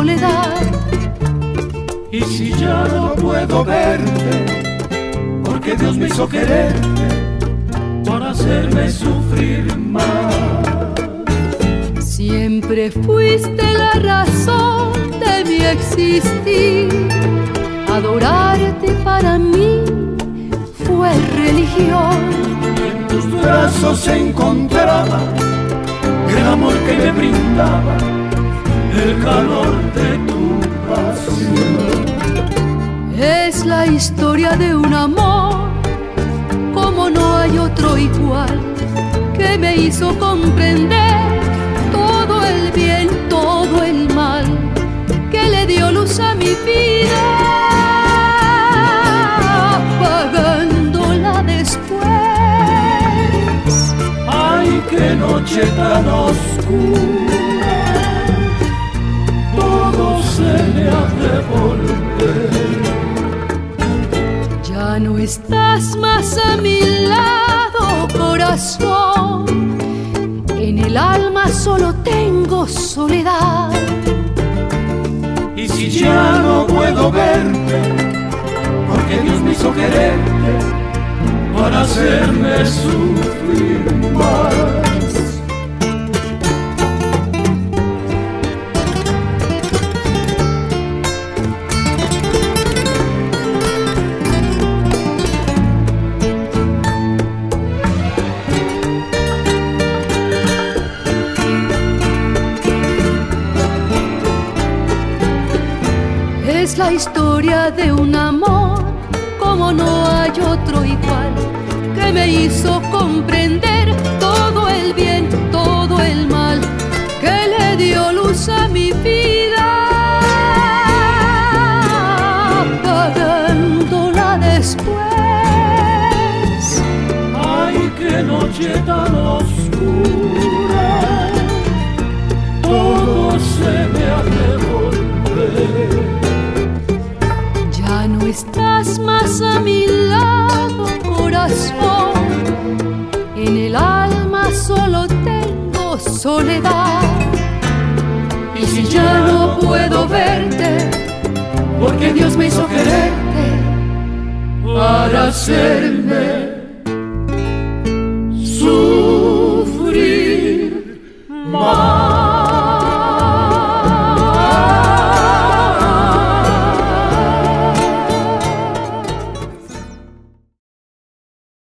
soledad. Y si ya no puedo verte, porque Dios me hizo quererte para hacerme sufrir más. Siempre fuiste la razón de mi existir. Adorarte para mí fue religión. En tus brazos se encontraba el amor que me brindaba, el calor de tu pasión. Es la historia de un amor como no hay otro igual, que me hizo comprender todo el bien, todo el mal, que le dio luz a mi vida, apagándola después. Ay, qué noche tan oscura, todo se me ha de volver. Ya no estás más a mi lado, corazón. En el alma solo tengo soledad. Y si ya no puedo verte, porque Dios me hizo quererte para hacerme sufrir más. Es la historia de un amor como no hay otro igual, que me hizo comprender todo el bien, todo el mal, que le dio luz a mi vida, apagándola después. Ay, qué noche tan oscura, todo se me ha de volver. Ya no estás más a mi lado, corazón. En el alma solo tengo soledad. Y si ya no puedo verte, porque Dios me hizo quererte para hacerme sufrir más.